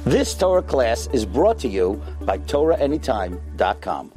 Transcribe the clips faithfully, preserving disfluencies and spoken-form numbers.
This Torah class is brought to you by Torah Anytime dot com.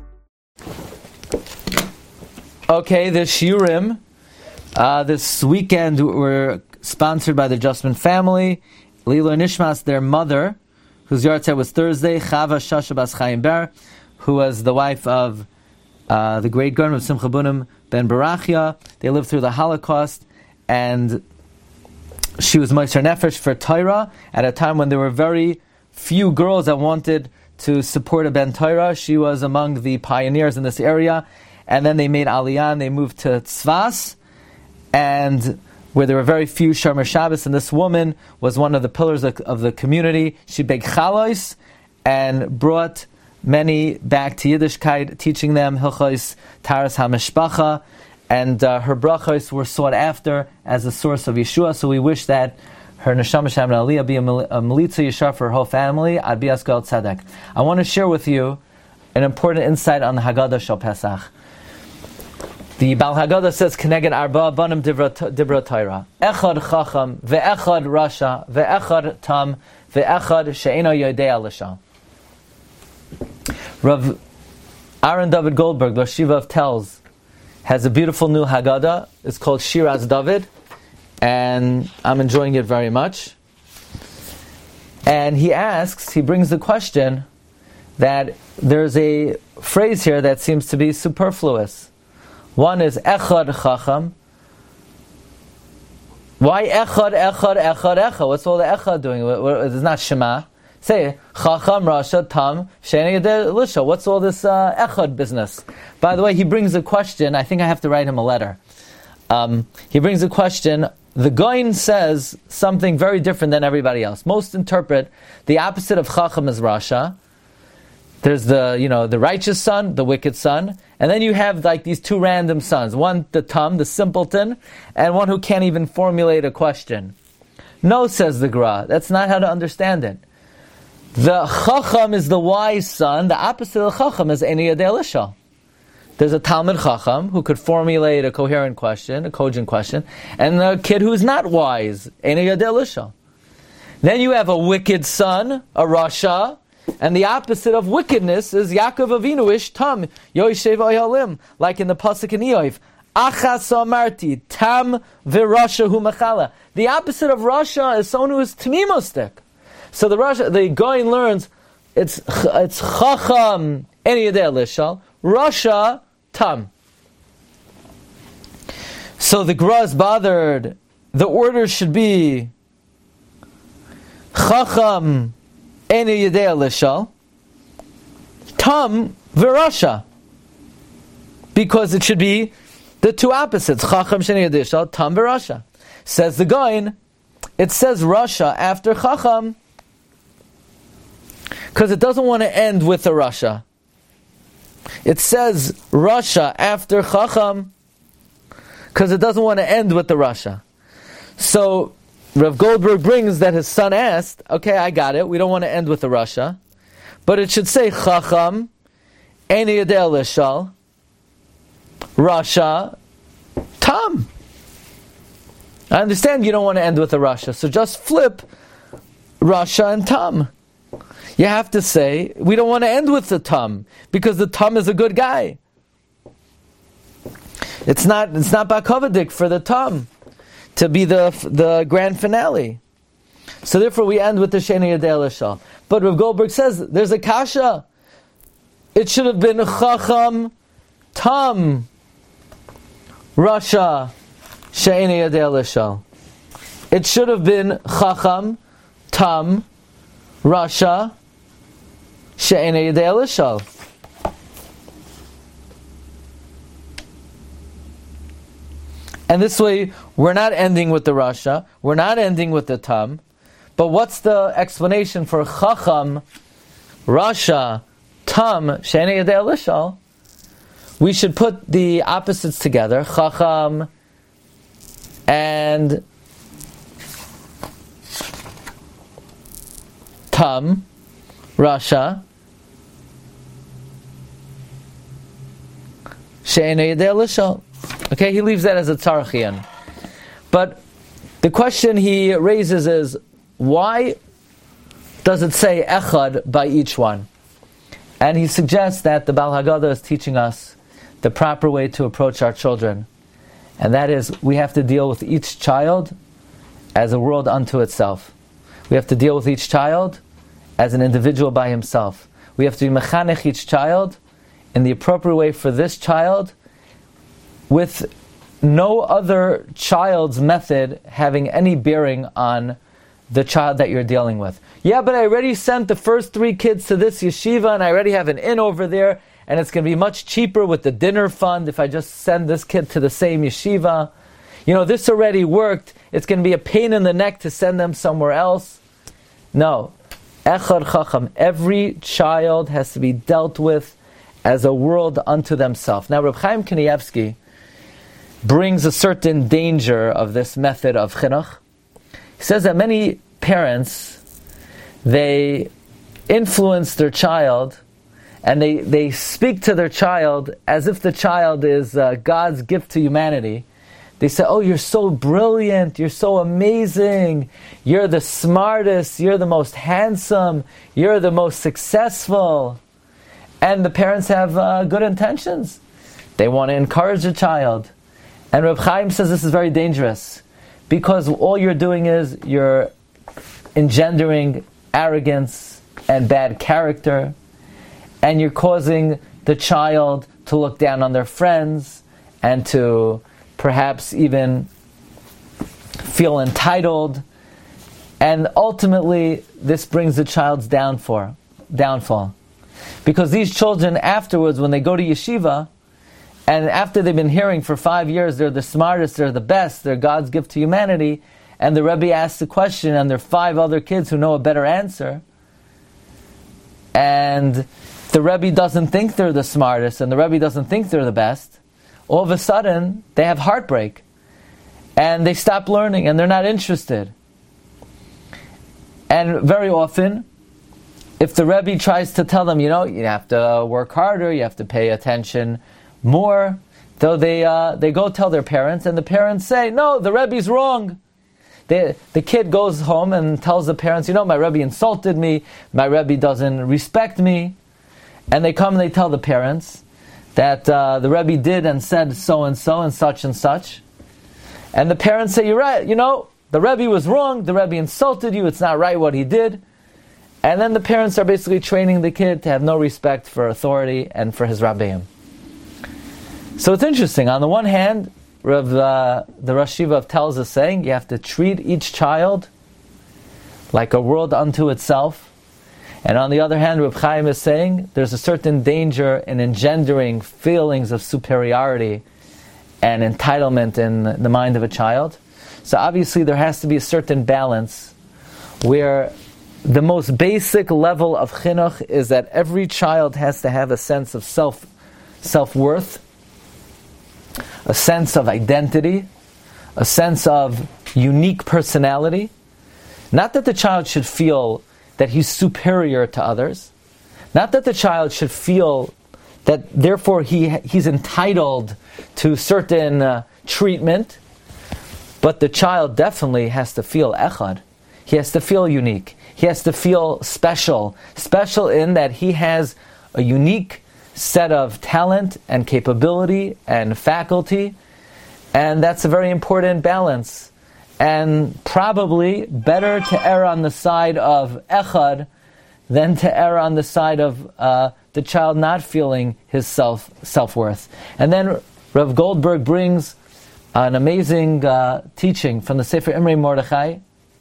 Okay, the Shiurim uh, this weekend were sponsored by the Justman family. Lila Nishmas, their mother, whose yahrzeit was Thursday, Chava Shasha Bas Chaim Ber, who was the wife of uh, the great Gaon of Simcha Bunim ben Barachia. They lived through the Holocaust, and she was Meiser Nefesh for Torah at a time when there were very few girls that wanted to support a Ben Torah. She was among the pioneers in this area, and then they made Aliyah, and they moved to Tzfas, and where there were very few Shomer Shabbos, and this woman was one of the pillars of, of the community. She begged Chalois and brought many back to Yiddishkeit, teaching them Hilchos Taras HaMishpacha, and uh, her brachos were sought after as a source of Yeshua. So we wish that her neshama shem aliyah be a melitza yeshar for her whole family. Ad bi asgal tzedek. I want to share with you an important insight on the Haggadah Shal Pesach. The Bal Haggadah says, "Keneged arba banim dibra Torah, echad chacham, ve'echad rasha, ve'echad tam, ve'echad she'ena yodea l'shal." Rav Aaron David Goldberg, the Shiva of Telz, has a beautiful new Haggadah. It's called Shiraz David, and I'm enjoying it very much. And he asks, he brings the question that there's a phrase here that seems to be superfluous. One is Echad Chacham. Why Echad, Echad, Echad, Echad? What's all the Echad doing? It's not Shema. Say Chacham, Rasha, Tam, She'ena Yodea L'shal. What's all this uh, Echad business? By the way, he brings a question. I think I have to write him a letter. Um, he brings a question. The Goin says something very different than everybody else. Most interpret the opposite of Chacham as Rasha. There's the, you know, the righteous son, the wicked son, and then you have like these two random sons. One, the Tam, the simpleton, and one who can't even formulate a question. No, says the Gra. That's not how to understand it. The Chacham is the wise son. The opposite of the Chacham is Eni Yodea L'shal. There's a Talmud Chacham who could formulate a coherent question, a cogent question, and the kid who's not wise, Eni Yodea L'shal. Then you have a wicked son, a Rasha, and the opposite of wickedness is Yaakov Avinu Ish Tam, Yoshev Oyalim, like in the Pasuk in Eov, Achas Amarti, Tam V'Rasha Hu Machala. The opposite of Rasha is someone who is Tmimostik. So the Rasha, the Goin learns, it's it's Chacham Eni Yodea L'shal, Rasha Tam. So the Gra is bothered. The order should be Chacham Eni Yodea L'shal, Tam V'Rasha, because it should be the two opposites. Chacham Sheni Yodea L'shal, Tam V'Rasha. Says the Goin, it says Rasha after Chacham because it doesn't want to end with a Rasha. It says Rasha after Chacham because it doesn't want to end with the Rasha. So Rav Goldberg brings that his son asked, okay, I got it, we don't want to end with the Rasha, but it should say Chacham Eni Yodea L'shal, Rasha Tam. I understand you don't want to end with a Rasha, so just flip Rasha and Tam. You have to say, we don't want to end with the Tam, because the Tam is a good guy. It's not it's not Bakavadik for the Tam to be the the grand finale. So therefore we end with the She'ena Yodea L'shal. But Rav Goldberg says, there's a kasha. It should have been Chacham, Tam, Rasha, She'ena Yodea L'shal. It should have been Chacham, Tam, Rasha, She'ena Yodea L'shal. And this way, we're not ending with the Rasha, we're not ending with the Tam, but what's the explanation for Chacham, Rasha, Tam, She'ena Yodea L'shal? We should put the opposites together, Chacham and Tam, Rasha, She'ena Yodea L'shal. Okay, he leaves that as a tzarachian. But the question he raises is, why does it say echad by each one? And he suggests that the Baal Haggadah is teaching us the proper way to approach our children. And that is, we have to deal with each child as a world unto itself. We have to deal with each child as an individual by himself. We have to be mechanech each child in the appropriate way for this child, with no other child's method having any bearing on the child that you're dealing with. Yeah, but I already sent the first three kids to this yeshiva, and I already have an inn over there, and it's going to be much cheaper with the dinner fund if I just send this kid to the same yeshiva. You know, this already worked. It's going to be a pain in the neck to send them somewhere else. No. Echad Chacham. Every child has to be dealt with as a world unto themselves. Now, Reb Chaim Kanievsky brings a certain danger of this method of chinuch. He says that many parents, they influence their child, and they, they speak to their child as if the child is uh, God's gift to humanity. They say, oh, you're so brilliant, you're so amazing, you're the smartest, you're the most handsome, you're the most successful. And the parents have uh, good intentions. They want to encourage the child. And Reb Chaim says this is very dangerous, because all you're doing is you're engendering arrogance and bad character, and you're causing the child to look down on their friends and to perhaps even feel entitled, and ultimately this brings the child's downfall. downfall. Because these children afterwards, when they go to yeshiva, and after they've been hearing for five years they're the smartest, they're the best, they're God's gift to humanity, and the Rebbe asks the question and there are five other kids who know a better answer, and the Rebbe doesn't think they're the smartest and the Rebbe doesn't think they're the best, all of a sudden they have heartbreak and they stop learning and they're not interested. And very often, if the Rebbe tries to tell them, you know, you have to work harder, you have to pay attention more, though they uh, they go tell their parents, and the parents say, no, the Rebbe's wrong. They, the kid goes home and tells the parents, you know, my Rebbe insulted me, my Rebbe doesn't respect me. And they come and they tell the parents that uh, the Rebbe did and said so and so and such and such. And the parents say, you're right, you know, the Rebbe was wrong, the Rebbe insulted you, it's not right what he did. And then the parents are basically training the kid to have no respect for authority and for his Rabbeim. So it's interesting. On the one hand, Rav, uh, the Rosh Yeshiva of Telz is saying you have to treat each child like a world unto itself. And on the other hand, Reb Chaim is saying there's a certain danger in engendering feelings of superiority and entitlement in the mind of a child. So obviously there has to be a certain balance where the most basic level of chinuch is that every child has to have a sense of self, self-worth, a sense of identity, a sense of unique personality. Not that the child should feel that he's superior to others. Not that the child should feel that therefore he he's entitled to certain uh, treatment. But the child definitely has to feel echad. He has to feel unique. He has to feel special. Special in that he has a unique set of talent and capability and faculty, and that's a very important balance. And probably better to err on the side of echad than to err on the side of uh, the child not feeling his self self-worth. And then Rav Goldberg brings an amazing uh, teaching from the Sefer Imrei Mordechai.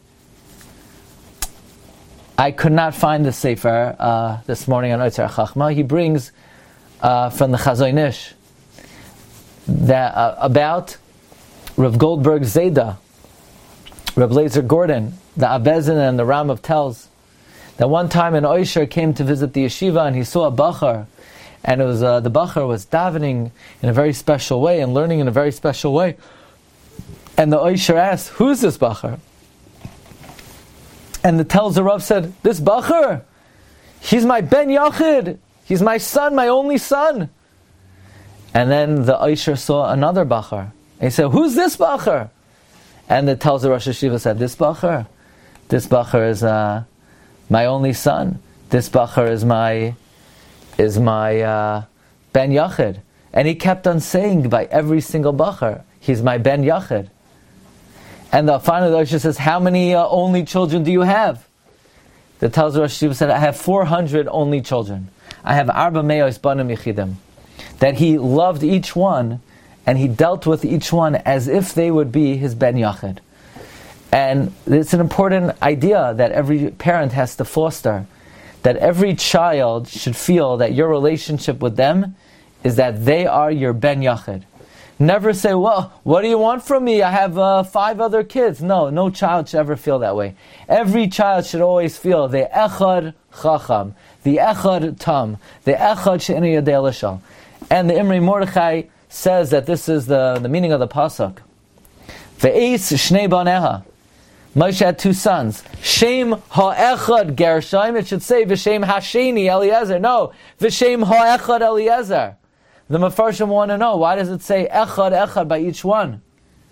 I could not find the Sefer uh, this morning on Oitzer Chachma. He brings uh, from the Chazon Ish that uh, about Rav Goldberg's Zayda, Rav Lazer Gordon, the Abezin and the Ram of Telz, that one time an Oisher came to visit the yeshiva and he saw a Bachar, and it was uh, the Bachar was davening in a very special way and learning in a very special way. And the Oisher asked, who's this Bachar? And the Telzer Rav said, this Bachar, he's my Ben Yachid, he's my son, my only son. And then the Oisher saw another Bachar. And he said, who's this Bachar? And the Telzer Rosh Yeshiva said, this Bachar, this Bachar is uh, my only son. This Bachar is my is my uh, Ben Yachid. And he kept on saying by every single Bachar, he's my Ben Yachid. And the, finally the Rosh says, how many uh, only children do you have? The tells Rosh Yeshiva said, I have four hundred only children. I have Arba Meos Banim Yechidim. That he loved each one, and he dealt with each one as if they would be his Ben Yachid. And it's an important idea that every parent has to foster, that every child should feel that your relationship with them is that they are your Ben Yachid. Never say, well, what do you want from me? I have uh, five other kids. No, no child should ever feel that way. Every child should always feel the Echad Chacham, the Echad Tam, the Echad She'enu Yodei Lishal. And the Imri Mordechai says that this is the, the meaning of the Pasuk. Ve'es Shnei Baneha. Moshe had two sons. Shem ha'echad Gershom. It should say V'shem hasheni Eliezer. No, V'shem ha'echad Eliezer. The Mefarshim want to know, why does it say echad echad by each one?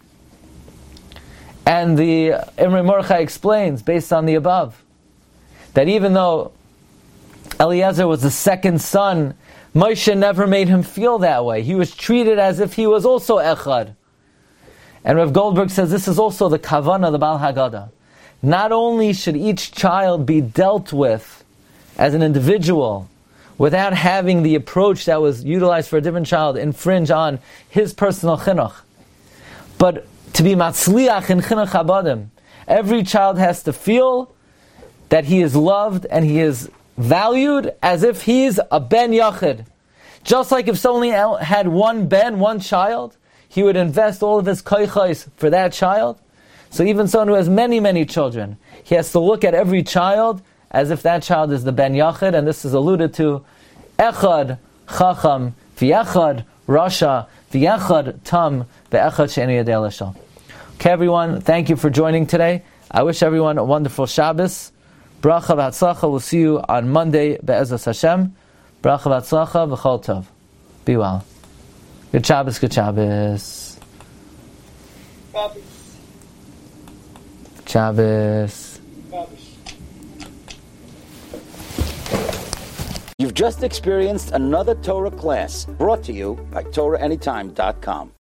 And the Imri Mordechai explains, based on the above, that even though Eliezer was the second son, Moshe never made him feel that way. He was treated as if he was also echad. And Rav Goldberg says this is also the kavanah, the Baal Haggadah. Not only should each child be dealt with as an individual, without having the approach that was utilized for a different child infringe on his personal chinuch, but to be matzliach in chinuch habadim. Every child has to feel that he is loved and he is valued as if he's a ben yachid. Just like if someone had one ben, one child, he would invest all of his koichos for that child. So even someone who has many, many children, he has to look at every child as if that child is the Ben Yachid, and this is alluded to, Echad Chacham, V'Echad Rasha, V'Echad Tam, V'Echad She'enu Yodei Lishal. Okay, everyone, thank you for joining today. I wish everyone a wonderful Shabbos. Bracha v'Hatzlacha. We'll see you on Monday, Be'ezras Hashem. Bracha v'Hatzlacha, V'chol Tov. Be well. Good Shabbos, good Shabbos. Shabbos. Shabbos. You've just experienced another Torah class brought to you by Torah Anytime dot com.